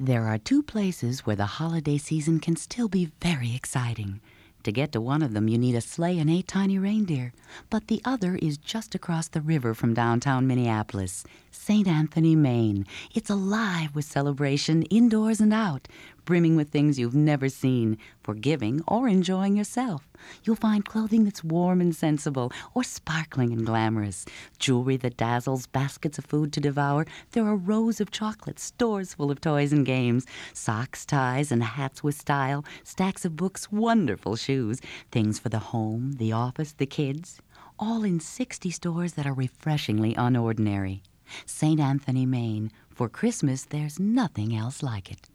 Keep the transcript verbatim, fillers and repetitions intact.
There are two places where the holiday season can still be very exciting. To get to one of them, you need a sleigh and eight tiny reindeer. But the other is just across the river from downtown Minneapolis, Saint Anthony, Maine. It's alive with celebration, indoors and out, brimming with things you've never seen, for giving or enjoying yourself. You'll find clothing that's warm and sensible, or sparkling and glamorous, jewelry that dazzles, baskets of food to devour. There are rows of chocolates, stores full of toys and games, socks, ties, and hats with style, stacks of books, wonderful shoes, things for the home, the office, the kids, all in sixty stores that are refreshingly unordinary. Saint Anthony, Maine. For Christmas, there's nothing else like it.